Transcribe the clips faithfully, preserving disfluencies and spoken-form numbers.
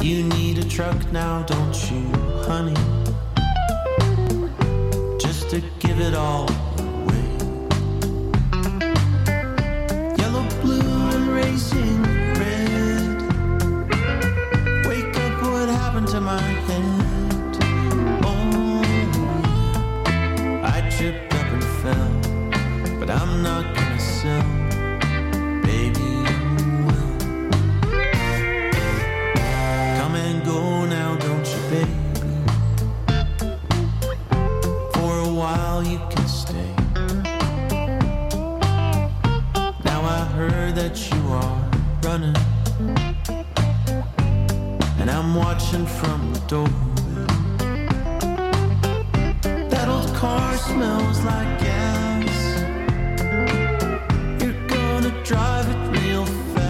You need a truck now, don't you, honey? Just to give it all away. Yellow, blue, and racing red. Wake up, what happened to my head? Oh, yeah. I tripped up and fell, but I'm not gonna sell. That you are running, and I'm watching from the doorway. That old car smells like gas. You're gonna drive it real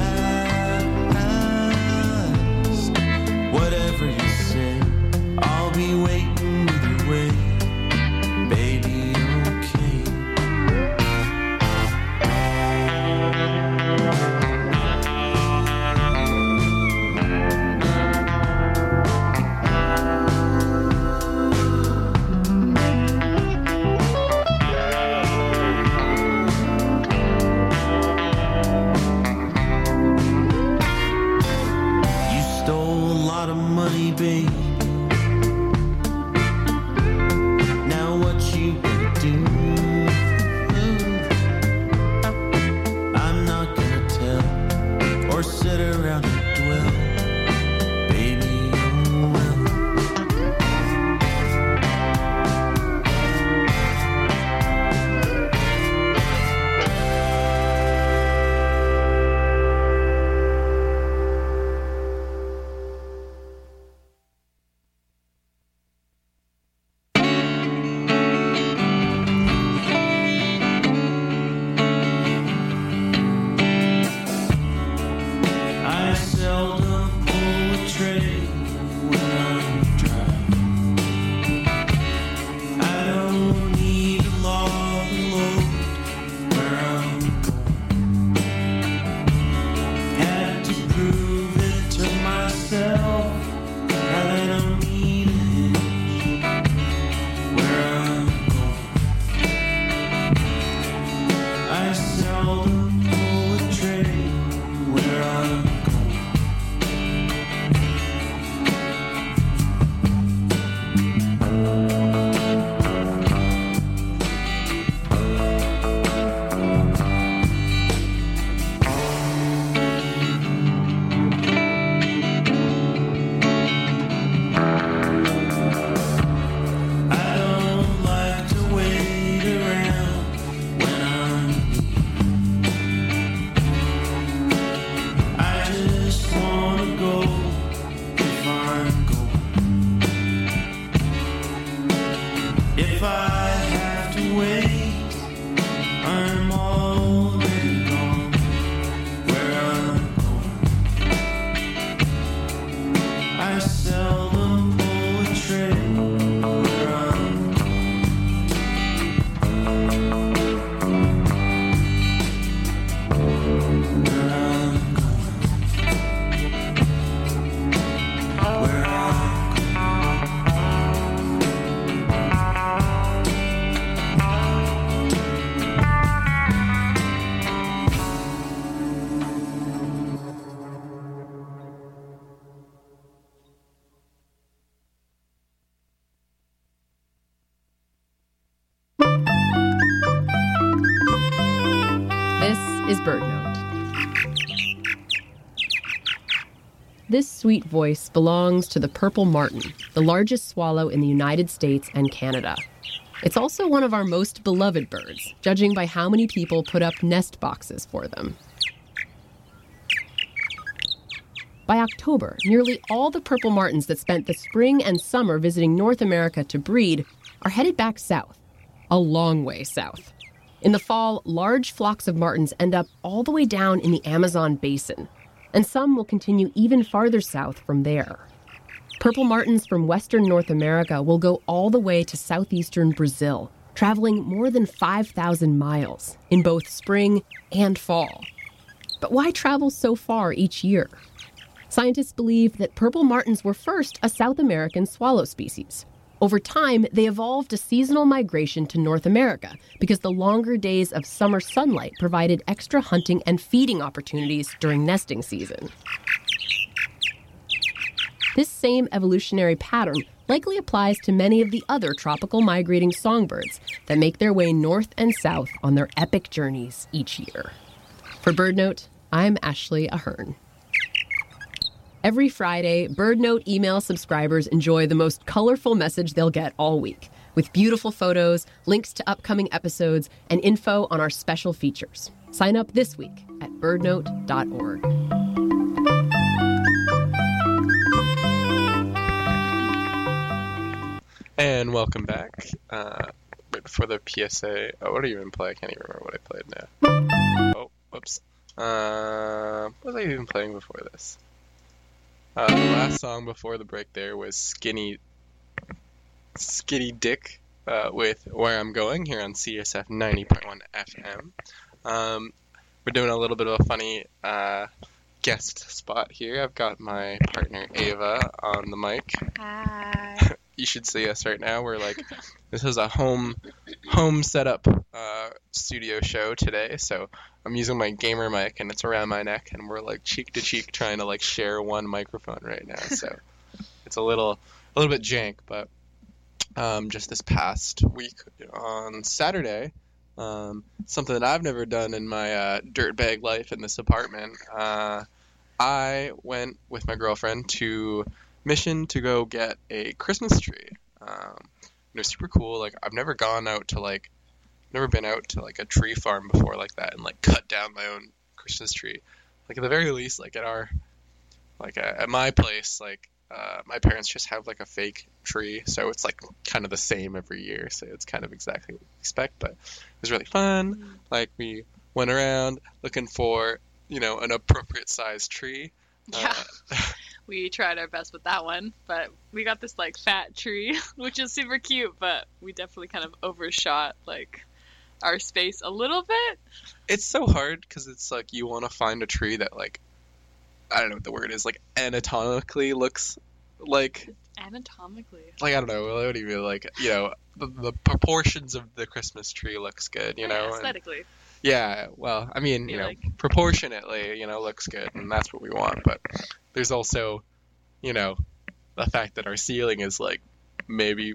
fast. Whatever you say, I'll be waiting either way. This sweet voice belongs to the purple martin, the largest swallow in the United States and Canada. It's also one of our most beloved birds, judging by how many people put up nest boxes for them. By October, nearly all the purple martins that spent the spring and summer visiting North America to breed are headed back south, a long way south. In the fall, large flocks of martins end up all the way down in the Amazon basin, and some will continue even farther south from there. Purple martins from western North America will go all the way to southeastern Brazil, traveling more than five thousand miles in both spring and fall. But why travel so far each year? Scientists believe that purple martins were first a South American swallow species. Over time, they evolved a seasonal migration to North America because the longer days of summer sunlight provided extra hunting and feeding opportunities during nesting season. This same evolutionary pattern likely applies to many of the other tropical migrating songbirds that make their way north and south on their epic journeys each year. For BirdNote, I'm Ashley Ahern. Every Friday, BirdNote email subscribers enjoy the most colorful message they'll get all week, with beautiful photos, links to upcoming episodes, and info on our special features. Sign up this week at birdnote dot org. And welcome back. Uh, right before the P S A. Oh, what do you even play? I can't even remember what I played now. Oh, whoops. Uh, what was I even playing before this? Uh, the last song before the break there was Skinny Skinny Dick uh, with Where I'm Going here on C S F ninety point one F M. Um, we're doing a little bit of a funny uh, guest spot here. I've got my partner Ava on the mic. Hi. You should see us right now. We're like, this is a home home setup uh, studio show today. So I'm using my gamer mic and it's around my neck, and we're like cheek to cheek trying to like share one microphone right now. So it's a little a little bit jank, but um, just this past week on Saturday, um, something that I've never done in my uh, dirtbag life in this apartment. Uh, I went with my girlfriend to Mission to go get a Christmas tree. Um, it was super cool. Like, I've never gone out to like, never been out to like a tree farm before like that and like cut down my own Christmas tree. Like at the very least, like at our, like uh, at my place, like uh, my parents just have like a fake tree, so it's like kind of the same every year. So it's kind of exactly what we expect. But it was really fun. Like we went around looking for, you know, an appropriate sized tree. Yeah. Uh, We tried our best with that one, but we got this like fat tree, which is super cute, but we definitely kind of overshot like our space a little bit. It's so hard because it's like you want to find a tree that like, I don't know what the word is, like anatomically looks like Anatomically. like I don't know what do you mean, like, you know, the, the proportions of the Christmas tree looks good, you Yeah, know, and, aesthetically. yeah, well, I mean, you Feel know, like- proportionately, you know, looks good, and that's what we want. But there's also, you know, the fact that our ceiling is like maybe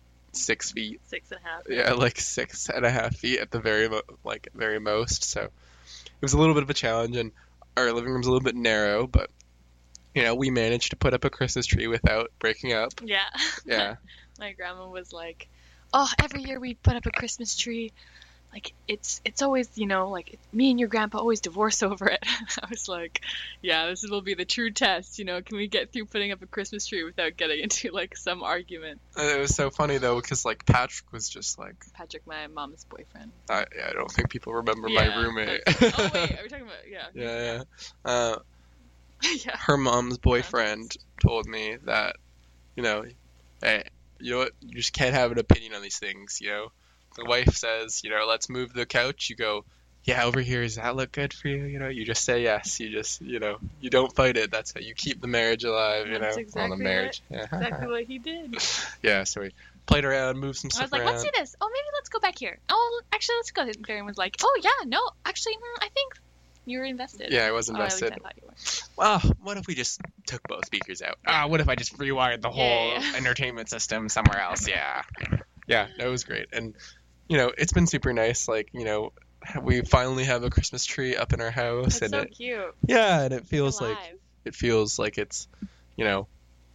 six feet. Six and a half. Yeah, like six and a half feet at the very mo- like very most. So it was a little bit of a challenge, and our living room's a little bit narrow, but you know, we managed to put up a Christmas tree without breaking up. Yeah. Yeah. My grandma was like, oh, every year we put up a Christmas tree. Like, it's it's always, you know, like, me and your grandpa always divorce over it. I was like, yeah, this will be the true test, you know, can we get through putting up a Christmas tree without getting into, like, some argument? And it was so funny, though, because, like, Patrick was just, like... Patrick, my mom's boyfriend. I, yeah, I don't think people remember Yeah, my roommate. that's- oh, wait, are we talking about, yeah. Yeah, yeah. Uh, Yeah. her mom's boyfriend told me that, you know, hey, you know what, you just can't have an opinion on these things, you know? The wife says, you know, let's move the couch. You go, yeah, over here, does that look good for you? You know, you just say yes. You just, you know, you don't fight it. That's how you keep the marriage alive, you That's know? exactly well, the marriage. Yeah. Exactly what he did. Yeah, so we played around, moved some I stuff was like, around. let's do this. Oh, maybe let's go back here. Oh, actually, let's go. And Baron was like, oh, yeah, no, actually, mm, I think you were invested. Yeah, I was Or at least invested. I thought you were. Well, what if we just took both speakers out? Ah, what if I just rewired the whole Yeah, yeah. entertainment system somewhere else? Yeah. Yeah, that was great. And, you know, it's been super nice. Like, you know, we finally have a Christmas tree up in our house. That's and so it, cute. yeah, and it feels like, Alive. it feels like it's, you know,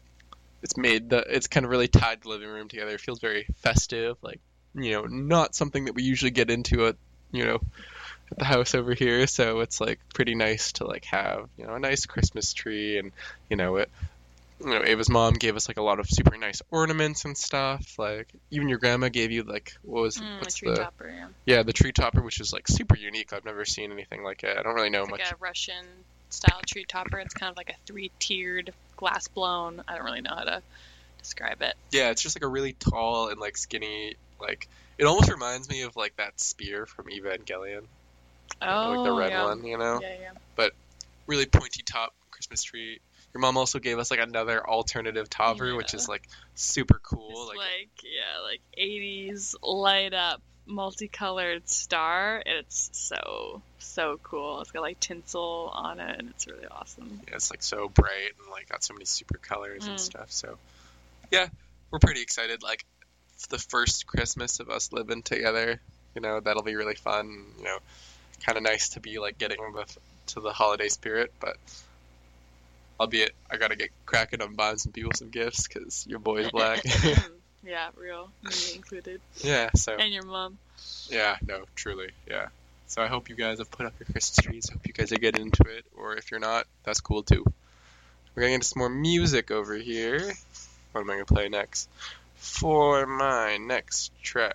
it's made the, it's kind of really tied the living room together. It feels very festive. Like, you know, not something that we usually get into at, you know, at the house over here. So it's like pretty nice to like have, you know, a nice Christmas tree. And, you know, it, you know, Ava's mom gave us like a lot of super nice ornaments and stuff. Like even your grandma gave you like, what was Mm, a what's tree the topper, yeah. yeah the tree topper, which is like super unique. I've never seen anything like it. I don't really know It's much. like a Russian style tree topper. It's kind of like a three-tiered glass blown. I don't really know how to describe it. Yeah, it's just like a really tall and like skinny, like it almost reminds me of like that spear from Evangelion, Oh, like the red yeah. one, you know. Yeah, yeah. Really pointy top Christmas tree. Your mom also gave us like another alternative topper, Yeah. which is like super cool. It's Like, like, yeah, like eighties light up multicolored star, and it's so so cool. It's got like tinsel on it, and it's really awesome. yeah, it's like so bright and like got so many super colors and Mm. stuff. So yeah, we're pretty excited. Like it's the first Christmas of us living together. You know, that'll be really fun. You know, kind of nice to be like getting the, to the holiday spirit, but. Albeit, I gotta get cracking on buying some people some gifts because your boy's black. Yeah, real, me included, Yeah, so and your mom. yeah, no, truly, yeah. So I hope you guys have put up your Christmas trees. Hope you guys are getting into it, or if you're not, that's cool too. We're gonna get into some more music over here. What am I gonna play next? For my next track,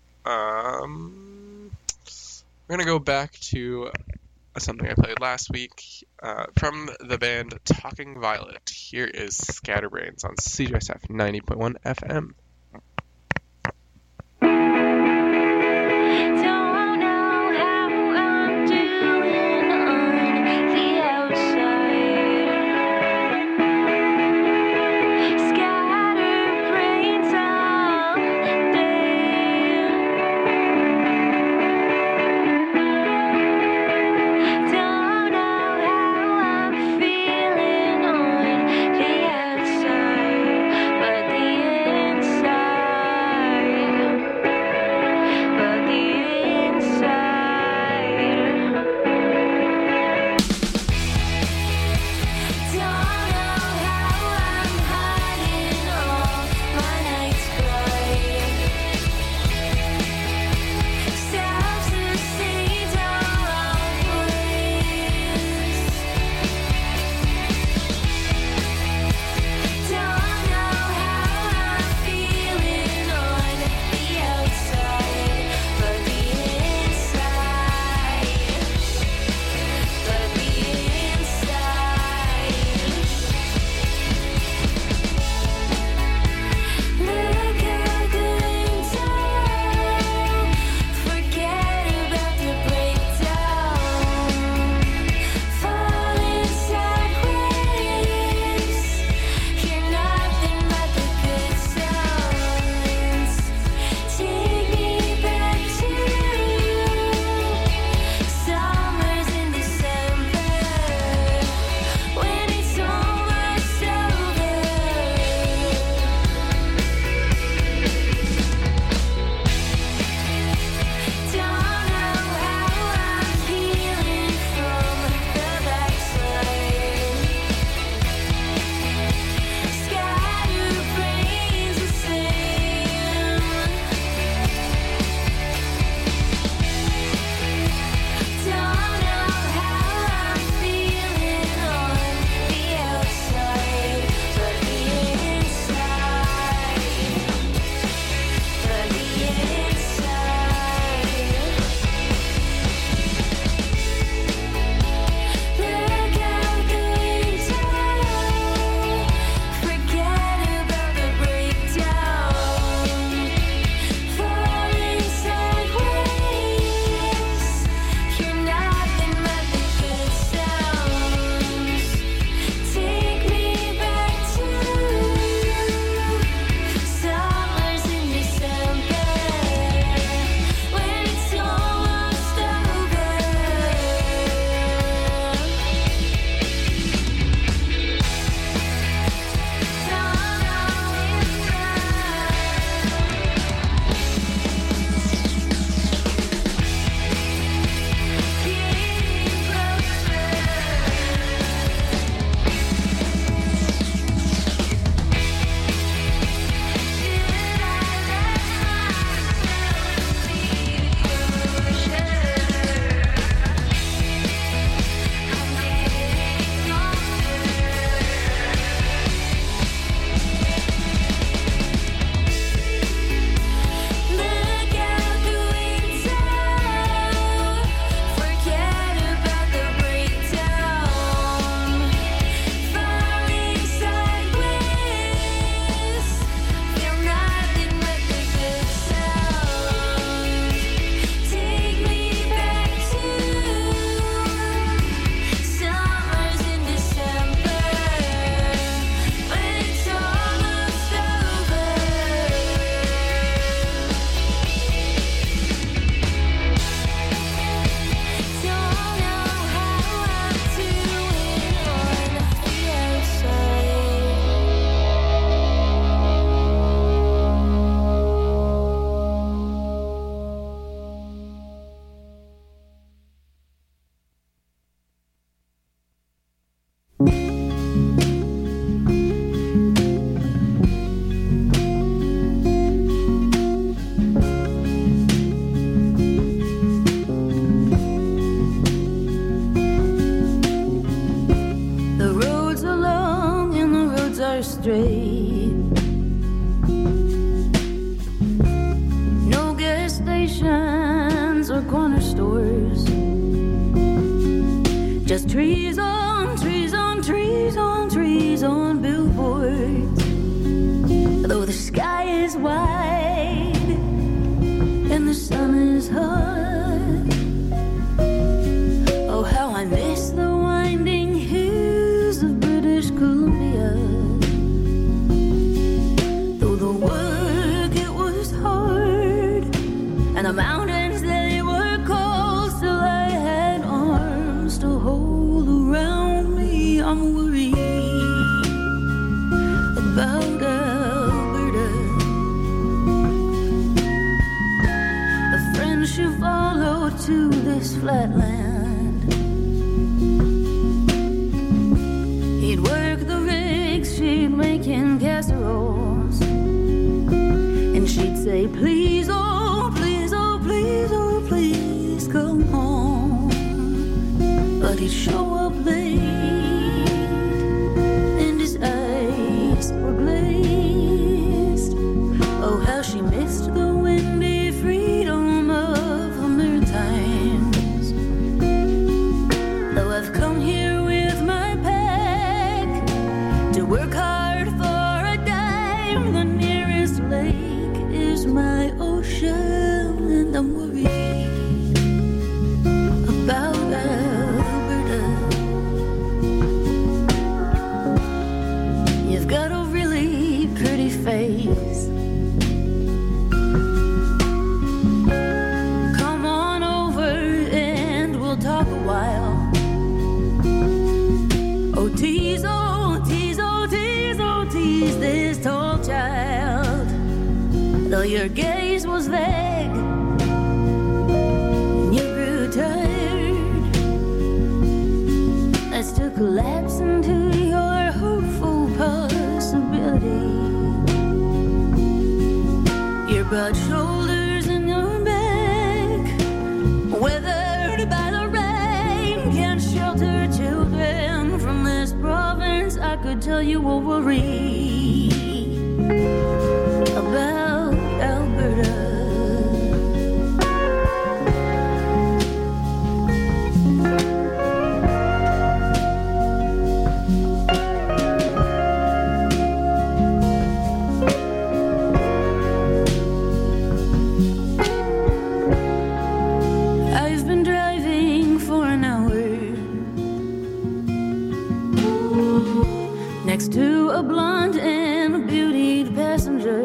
um, we're gonna go back to something I played last week uh, from the band Talking Violet. Here is Scatterbrains on C J S F ninety point one F M. Don't know how I'm doing on the outside. Scatterbrains all day. Don't know how I'm feeling on the outside, but the inside. Water Street. No gas stations or corner stores. Just trees on trees on trees on trees on billboards. Though the sky is wide and the sun is hot. Oh, how I miss the winding hills of British Columbia. Though the work, it was hard, and the mountains, they were cold, still I had arms to hold around me. I'm worried about Alberta. A friendship followed to this flatland. He'd work the rigs, she'd making casseroles, and she'd say, please, oh, please, oh, please, oh, please come home. But he'd show up late, and his eyes were glazed. Oh, how she missed the windy freedom of the Maritimes. Though I've come here with my pack to work hard for a dime, the nearest lake is my ocean, and I'm worried about Alberta. You've got a really pretty face. Come on over and we'll talk a while. Oh, tease, oh, tease, oh, tease, oh, tease this tall child. Though your gaze was vague and you grew tired, I still collapse into your hopeful possibility. Your broad shoulders and your back, weathered by the rain, can shelter children from this province. I could tell you will worry about Alberta. I've been driving for an hour next to a blonde and beautied passenger,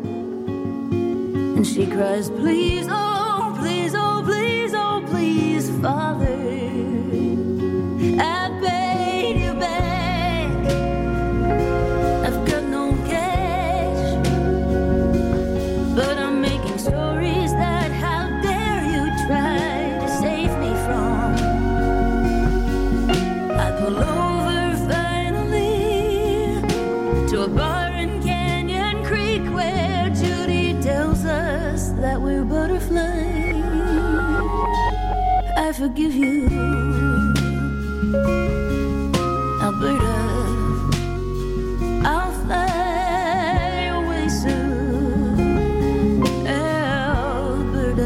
and she cries, please, oh, please, oh, please, oh, please, Father, I paid you back. I've got no cash, but I'm making stories that how dare you try to save me from. I pull over finally to a bar in Canyon Creek where Judy tells us that we're butterflies. I forgive you, Alberta. I'll fly away soon, Alberta.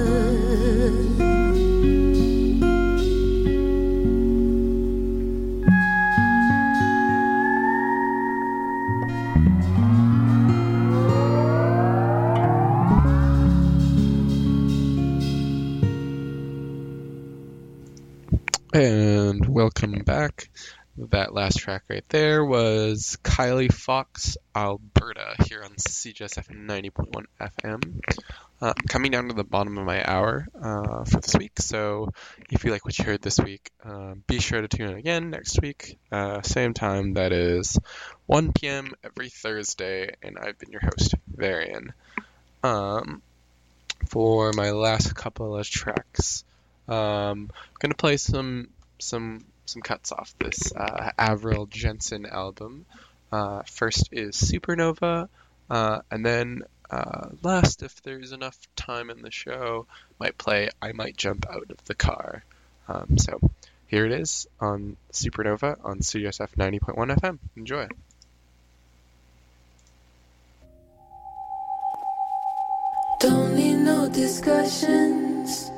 And welcome back. That last track right there was Kylie Fox, Alberta, here on C J S F ninety point one F M. Uh, coming down to the bottom of my hour uh, for this week, so if you like what you heard this week, uh, be sure to tune in again next week, uh, same time, that is one p.m. every Thursday, and I've been your host, Varian. Um, for my last couple of tracks, um, I'm going to play some some some cuts off this uh, Avril Jensen album. Uh, first is Supernova, uh, and then uh, last, if there's enough time in the show, might play I Might Jump Out of the Car. Um, so here it is on Supernova on C J S F ninety point one F M. Enjoy. Don't need no discussions.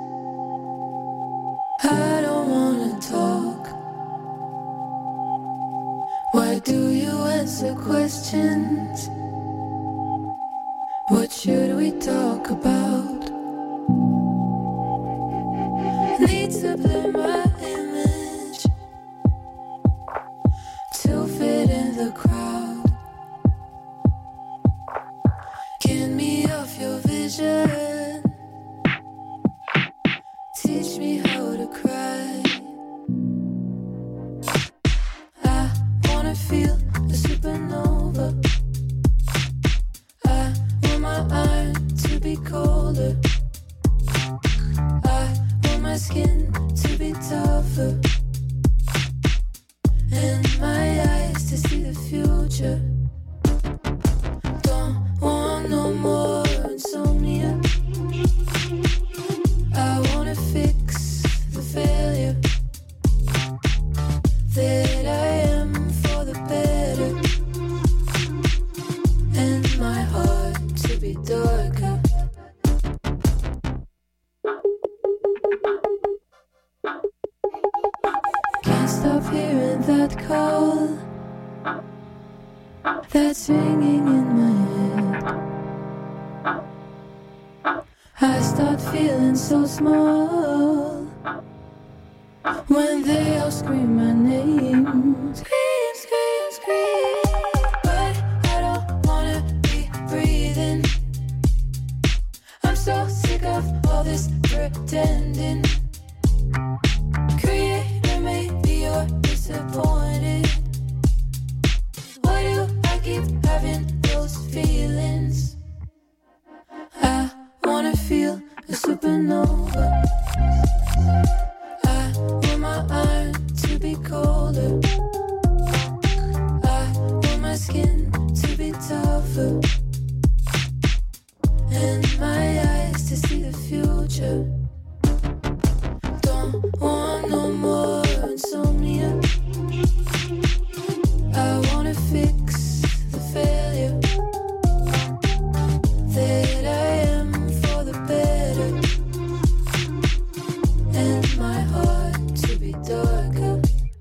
I don't wanna talk. Why do you answer questions? What should we talk about? Need to blur my image to fit in the crowd. Get me off your vision. Teach me how to cry. I wanna feel a supernova. I want my iron to be colder. I want my skin to be tougher. And my eyes to see the future. Don't want no more insomnia. I wanna fix the failure that I am for the better. And my heart to be darker. Can't stop hearing that call that's ringing in my head. I start feeling so small when they all scream my name. Scream, scream, scream. But I don't wanna be breathing. I'm so sick of all this pretending. Creator, maybe you're disappointed. Why do I keep having those feelings? I wanna feel a supernova. I want my iron to be colder. I want my skin to be tougher. And my eyes to see the future. Don't want no more insomnia. I wanna fix the failure that I am for the better. And my heart to be darker.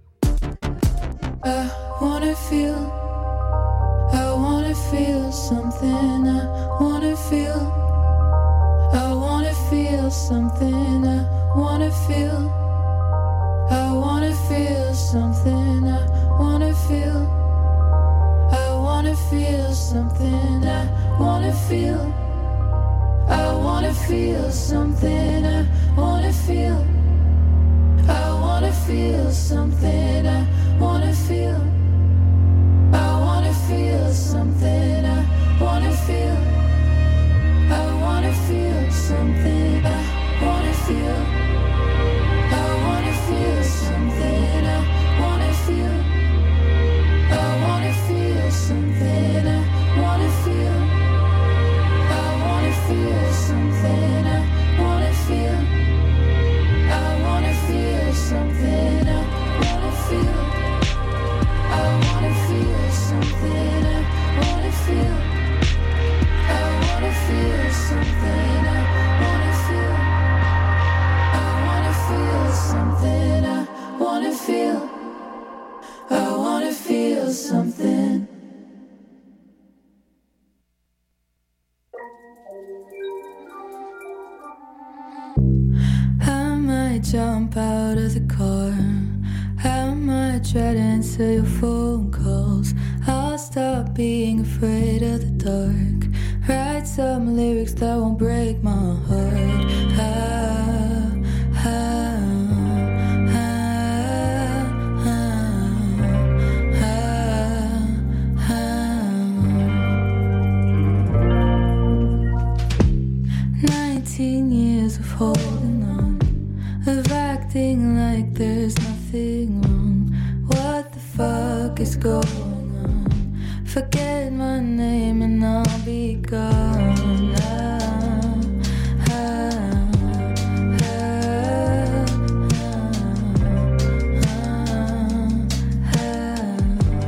I wanna feel, I wanna feel something. I wanna feel, I wanna feel something. I wanna feel, I wanna feel something. I wanna feel, I wanna feel something. I wanna feel, I wanna feel something. I wanna feel, I wanna feel something. I wanna feel, I wanna feel something. I wanna feel, I wanna feel something. I wanna feel, I wanna feel something. I wanna feel, I wanna feel something. I wanna feel, I wanna feel something. I wanna feel, I wanna feel something. I wanna feel, I wanna feel something. I wanna feel, I wanna feel something. I wanna feel, I wanna feel something. I wanna feel, I wanna feel something. I might jump out of the car. I might try to answer your phone calls. I'll stop being afraid of the dark. Write some lyrics that won't break my heart. Ah, ah, ah, ah, ah, ah. Nineteen years of holding on, of acting like there's nothing wrong. What the fuck is going on? Forget my name and I'll be gone. Ah, ah, ah, ah, ah, ah.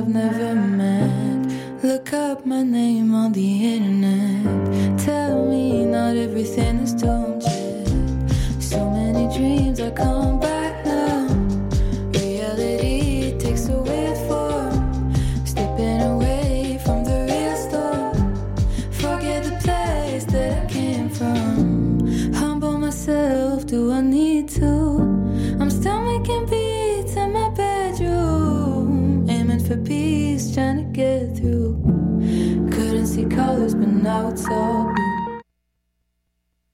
I've never met. Look up my name on the internet. Tell me not everything is doomed yet. So many dreams are come back now. Reality takes a weird form, slipping away from the real storm. Forget the place that I came from. Humble myself, do I need to? I'm still making beats in my bedroom, aiming for peace, trying to get through. Couldn't see colors, but now it's all